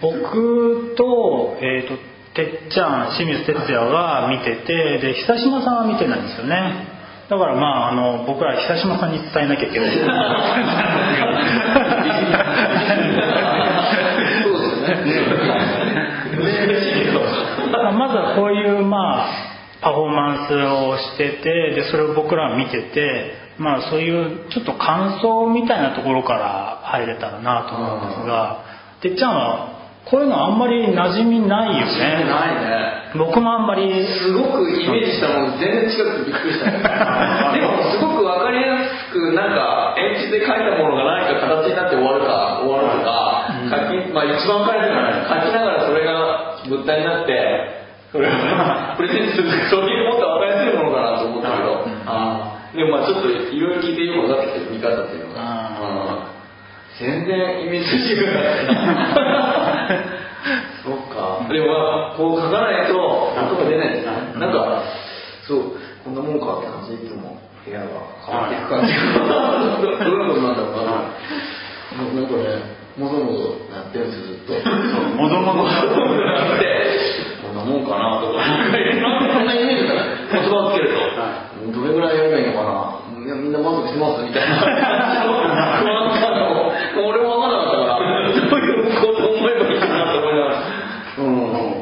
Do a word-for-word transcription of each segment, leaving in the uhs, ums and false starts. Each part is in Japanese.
僕と、えーと、てっちゃん清水哲也が見てて、で久島さんは見てないんですよね。だからまあ、あの僕ら久島さんに伝えなきゃいけないそうですね。 まずはこういうまあパフォーマンスをしてて、でそれを僕らは見てて、まあそういうちょっと感想みたいなところから入れたらなと思うんですが、てっちゃんはこういうのあんまり馴染みないよね。 ないね。 僕もあんまりすごくイメージしたもの全然違くてびっくりしたでもすごく分かりやすく、なんか鉛筆で書いたものが何か形になって終わるか終わるとか、うん、書きまあ、一番分かりやすくない書きながらそれが物体になってそれをプレゼントする、そういうもっと分かりやすいものかなと思ったけど、うん、あでもまあちょっといろいろ聞いてよく分かってきてる見方っていうのが、全然イメージ違うそっか。でもまあこう書かないと音が出ないですね。なんかそうこんなもんかって感じでいつも部屋が変わっていく感じがどういうことなんだろうかな。なんかねもぞもぞやってるんですよずっと。そうもぞもぞやってこんなもんかなとか。こんなイメージだね。言葉をつけるとどれぐらいやればいいのかな。いやみんな満足してますみたいな。不安感を俺も分からなかったから。そういうこと思えばいいかなと思いながら。うん、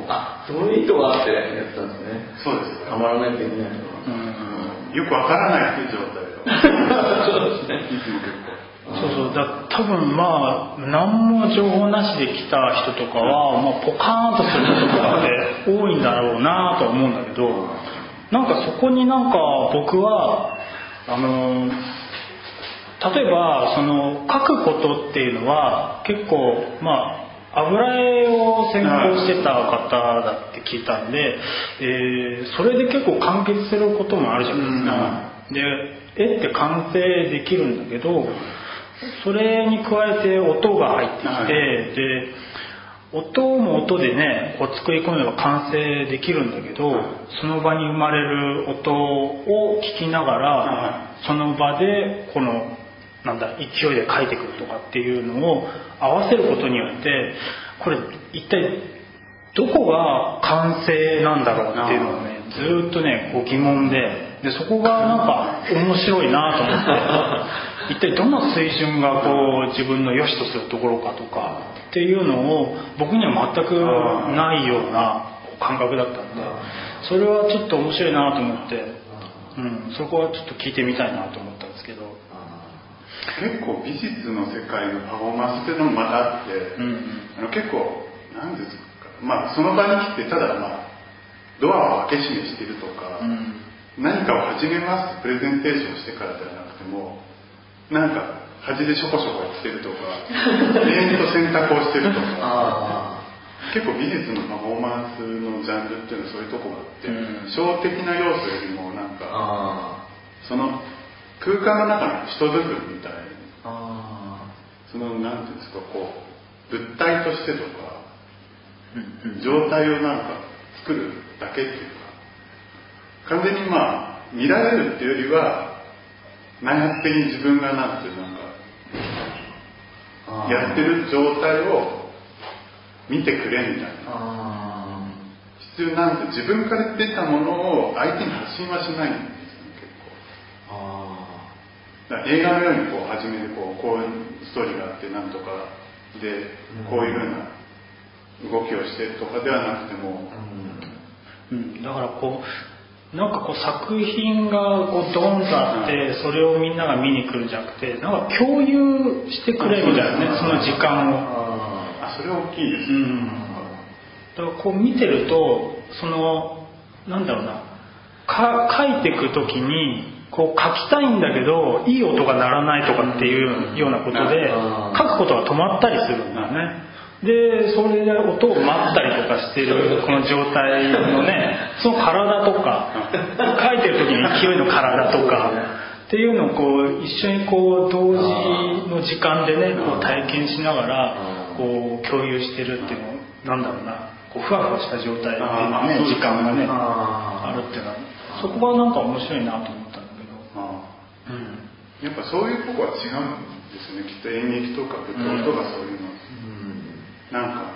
あ、そういう意図があってやってたんですね。 そうです。 たまらないといけないのは、うん、よくわからないっていう状態を。 そうですね。 いつも結構。 そうそうだ多分まあ何も情報なしで来た人とかは、まあ、ポカーンとすることが多いんだろうなとは思うんだけど、なんかそこになんか僕はあの例えばその書くことっていうのは結構まあ油絵を専攻してた方だって聞いたんで、えー、それで結構完結することもあるじゃないですか。で絵って完成できるんだけど、それに加えて音が入ってきて、で音も音でねこう作り込めば完成できるんだけど、その場に生まれる音を聞きながらその場でこのなんだ勢いで書いてくるとかっていうのを合わせることによって、これ一体どこが完成なんだろうっていうのをねずっとねこう疑問で、でそこがなんか面白いなと思って一体どの水準がこう自分の良しとするところかとかっていうのを僕には全くないような感覚だったんで、それはちょっと面白いなと思って、うん、そこはちょっと聞いてみたいなと思ったんですけど。 結構美術の世界のパフォーマンスっていうのもまたあって、うんうん、あの結構何ですか、まあ、その場に来てただ、まあ、ドアを開け閉めしてるとか、うん、何かを始めますプレゼンテーションしてからではなくてもなんか端でしょこしょこやってるとか延々と選択をしてるとか結構美術のパフォーマンスのジャンルっていうのはそういうとこがあって、うん、小的な要素よりもなんかその空間の中の一部分みたいな、あそのなんていうんですかこう物体としてとか、うんうん、状態をなんか作るだけっていうか完全にまあ見られるっていうよりは内発的に自分がなんていうなんかやってる状態を見てくれみたいな、必要なんて自分から出たものを相手に発信はしないんですよね結構。あ映画のようにこう初めてこうこういうストーリーがあってなんとかでこういうふうな動きをしてとかではなくても、 うんうん、だからこうなんかこう作品がこうドーンとあって、うん、それをみんなが見に来るんじゃなくてなんか共有してくれみたいなね、その時間を。 あそれは大きいです、うん、 だからこう見てるとそのなんだろうなか書いていくときにこう書きたいんだけどいい音が鳴らないとかっていうようなことで書くことが止まったりするんだよね。でそれで音を待ったりとかしてるこの状態のねその体とか書いてる時に勢いの体とかっていうのをこう一緒にこう同時の時間でねこう体験しながらこう共有してるっていうのなんだろうなこうふわふわした状態で、ね、時間がねあるっていうのはそこはなんか面白いなと思ったんだけど、ああ、うん、 やっぱそういうとこは違うんですねきっと演劇とか舞踏とかそういうの、うん、なんか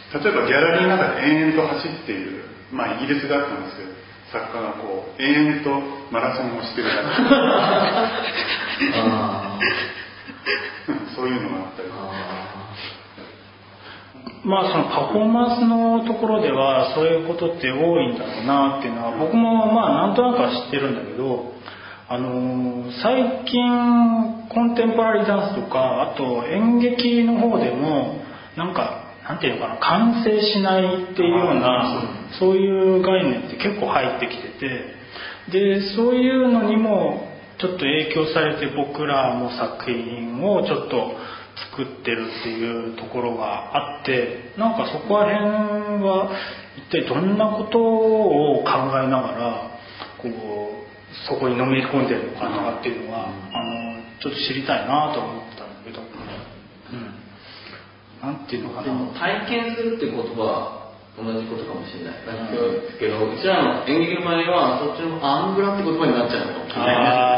例えばギャラリーの中で延々と走っている、まあイギリスだったんですけど、作家がこう延々とマラソンをしてるだけあそういうのがあったりとか、 まあそのパフォーマンスのところではそういうことって多いんだろうなっていうのは僕もまあなんとなくは知ってるんだけど、あのー、最近コンテンポラリーダンスとかあと演劇の方でもなんかなんていうのかな、完成しないっていうようなそういう概念って結構入ってきてて、でそういうのにもちょっと影響されて僕らも作品をちょっと作ってるっていうところがあって、なんかそこら辺は一体どんなことを考えながらこうそこにのめり込んでるのかとかっていうのは、あのちょっと知りたいなと思ってたんだけど、うん、なんていうのかな、 体験するって言葉は同じことかもしれないだけど、うちらの演劇の場合はそっちのアングラって言葉になっちゃうのかもしれ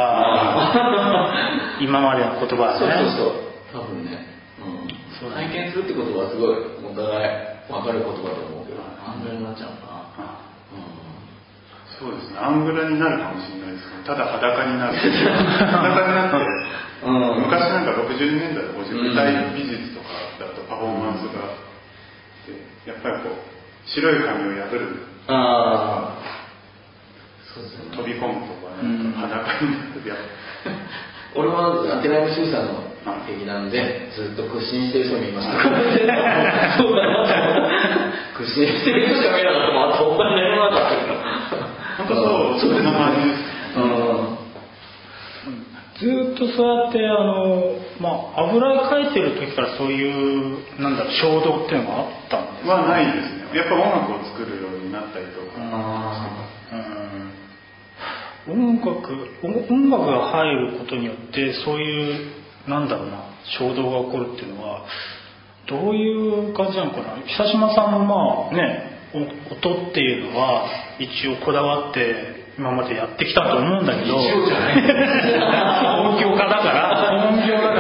ないね。 今までの言葉はね。 そうそうそう、多分ね、うん、そう体験するって言葉はすごいお互い分かる言葉だと思うけど、アングラになっちゃうのかな、うん、 そうですね、アングラになるかもしれないですけど、ただ裸になる裸になって、うん、昔なんかろくじゅうねんだいごじゅうねんだい美術とかだとパフォーマンスがやっぱりこう白い紙を破る、あそうですね、飛び込むとか、ね、うん、裸になってや俺はアテナムシューさんの劇団でずっと屈伸してる人見ました。そうだな屈伸してる人しか見なかったもん、あと他に何もなかったけど。 本当そう、そんな感じです。 ずっとそうやってあの、まあ、油絵描いてる時からそういうなんだろう衝動っていうのがあったんですか？ はないですね。やっぱ音楽を作るようになったりとか、 うん、音楽音楽が入ることによってそういうなんだろうな衝動が起こるっていうのはどういう感じなのかな。久島さんもまあね、音っていうのは一応こだわって今までやってきたと思うんだけど、 一応じゃない音響家だから音響だ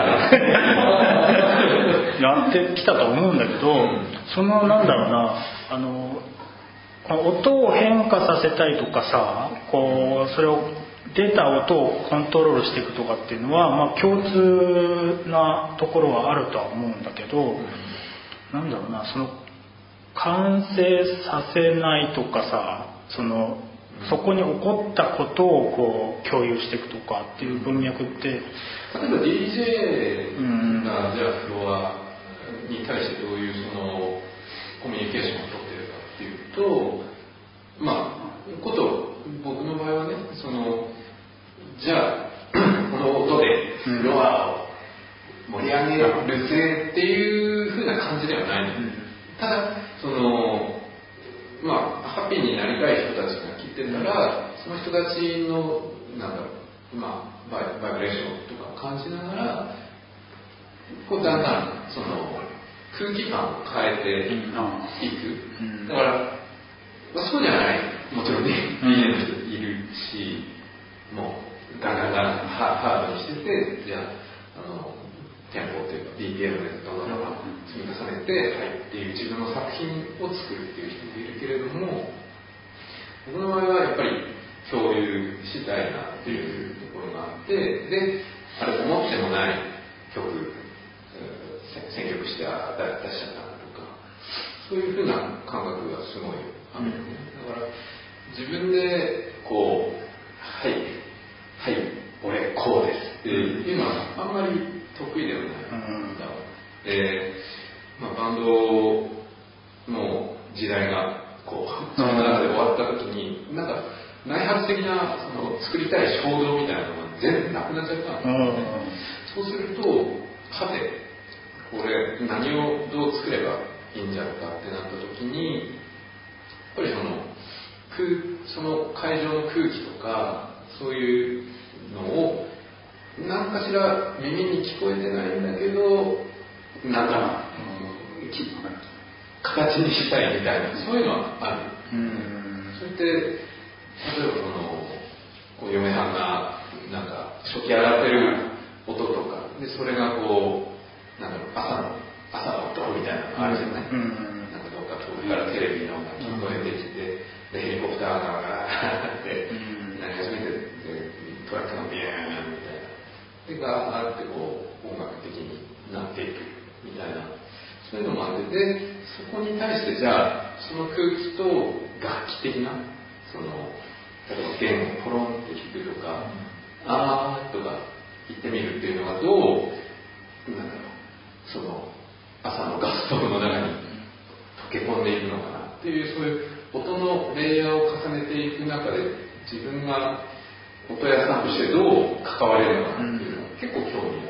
からやってきたと思うんだけど、うん、そのなんだろうな、あの音を変化させたりとかさ、こうそれを出た音をコントロールしていくとかっていうのは、まあ、共通なところはあるとは思うんだけど、うん、なんだろうな、その完成させないとかさ、そのそこに起こったことをこう共有していくとかっていう文脈って、例えば ディージェー がじゃあフロアに対してどういうそのコミュニケーションを取っているかっていうと、まあこと僕の場合はね、そのじゃあこの音でフロアを盛り上げるぜっていう風な感じではないの、うん、ただそのまあハッピーになりたい人たちが来てたら、その人たちのなんだろう、まあバイ、バイブレーションとかを感じながら、こうだんだんその空気感を変えていく。だから、まあ、そうじゃないもちろんね、ビジネスいるし、もうガンガンガンハードにしてて、じゃあ、あのテンポというか ビーピーエム でどんどんどん積み重ねて、はい、っていう自分の作品を作るっていう人もいるけれども、僕の場合はやっぱり共有したいなっていうところがあって、で、あれ思ってもない曲、選曲して出しちゃったとか、そういうふうな感覚がすごいあるよね。だから自分でこう、はい、はい、俺こうですっていうのはあんまり得意ではないんだ。で、まあ、バンドの時代がこうその中で終わった時に、なんか内発的なその作りたい衝動みたいなのが全部なくなっちゃったんですよね。そうすると、はてこれ何をどう作ればいいんじゃないかってなった時に、やっぱりその空その会場の空気とかそういうのを何かしら耳に聞こえてないんだけど、なんか、うん、形にしたいみたいな、そういうのはある。うん、それって例えばその嫁はんがなんか食器洗ってる音とかで、それがこうなんだろう、朝の朝の音みたいなのがあるじゃない、うん、なんかどっからテレビの音が聞こえてきて、でヘリコプターがガーってなり始めて、でトラックのビューンみたいな、でガーってこう音楽的になっていくみたいな、そういうのもあって、でそこに対してじゃあその空気と楽器的なその例えば弦をポロンって弾くとか、あーとか言ってみるっていうのがどうなんだろう、その朝のガストーブの中に溶け込んでいくのかなっていう、そういう音のレイヤーを重ねていく中で自分が音屋さんとしてどう関われるのかっていうのは結構興味が